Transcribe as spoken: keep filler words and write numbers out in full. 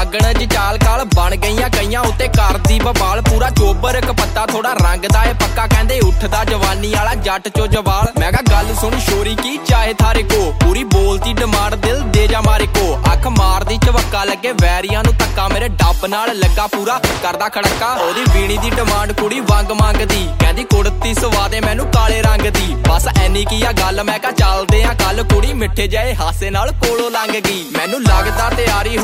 ਲੱਗਣ ਜੀ ਚਾਲ ਕਾਲ ਬਣ ਗਈਆਂ ਕਈਆਂ ਉੱਤੇ ਕਰਦੀ ਬਵਾਲ ਪੂਰਾ ਚੋਬਰ ਇੱਕ ਪੱਤਾ ਥੋੜਾ ਰੰਗ ਦਾ ਏ ਪੱਕਾ ਕਹਿੰਦੇ ਉੱਠਦਾ ਜਵਾਨੀ ਵਾਲਾ ਜੱਟ ਚੋ ਜਵਾਲ ਮੈਂ ਕਿਹਾ ਗੱਲ ਸੁਣ ਸ਼ੋਰੀ ਕੀ ਚਾਹੇ ਥਾਰੇ ਕੋ ਪੂਰੀ ਬੋਲਤੀ ਡਿਮਾਂਡ ਦਿਲ ਦੇ ਜਾ ਮਾਰੇ ਕੋ ਅੱਖ ਮਾਰਦੀ ਝਵੱਕਾ ਲੱਗੇ ਵੈਰੀਆਂ ਨੂੰ ਧੱਕਾ ਮੇਰੇ ਡੱਬ ਨਾਲ ਲੱਗਾ ਪੂਰਾ ਕਰਦਾ ਖੜਕਾ ਉਹਦੀ ਵੀਣੀ ਦੀ ਡਿਮਾਂਡ ਕੁੜੀ ਵੰਗ ਮੰਗਦੀ ਕਹਿੰਦੀ ਕੁੜਤੀ ਸਵਾ ਦੇ ਮੈਨੂੰ ਕਾਲੇ ਰੰਗ ਦੀ ਬਸ ਐਨੀ ਕੀ ਆ ਗੱਲ ਮੈਂ ਕਿਹਾ ਚੱਲਦੇ ਆ ਕੱਲ ਕੁੜੀ ਮਿੱਠੇ ਜਿਹੇ ਹਾਸੇ ਨਾਲ ਕੋਲੋਂ ਲੰਘ ਗਈ ਮੈਨੂੰ ਲੱਗਦਾ ਤਿਆਰੀ